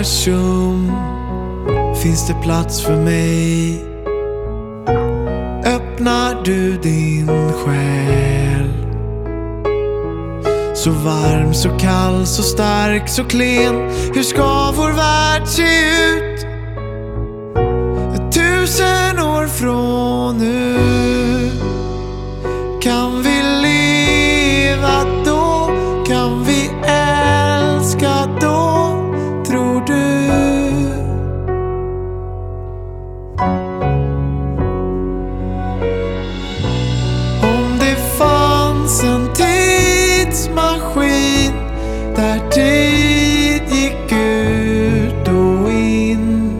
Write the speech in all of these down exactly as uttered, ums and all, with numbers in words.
universum finns det plats för mig. Öppnar du din själ, så varm, så kall, så stark, så klen. Hur ska vår värld se ut tusen år från nu? Kan vi leva då? Kan vi älska då? Tror du? Om det fanns en tidsmaskin där tid gick ut och in,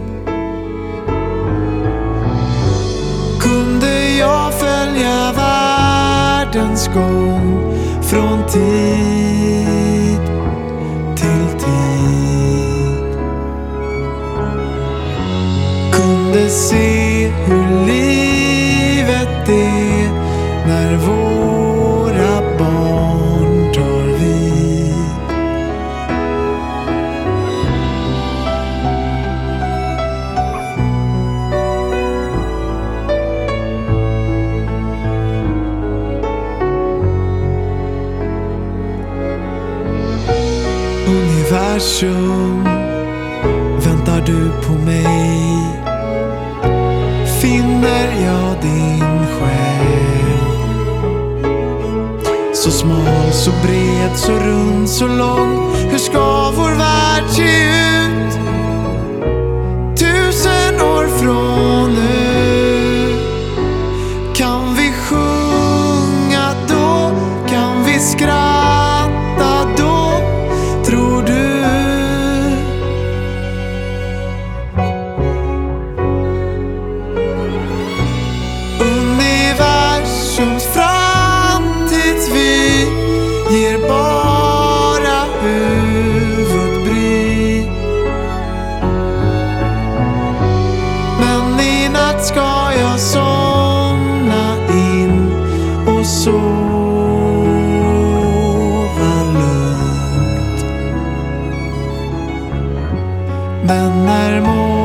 kunde jag följa världens gång från tid till tid. Kunde se hur livet är när våra barn tar vid. Universum, väntar du på mig? Finner jag din själ? Så smal, så bred, så rund, så lång. Hur ska vår värld se ut tusen år från nu? Kan vi sjunga då? Kan vi skratta då? Tror du? Universums framtidsvy ger bara huvudbry. Men i natt ska jag somna in och sova lugnt. Men när morgonen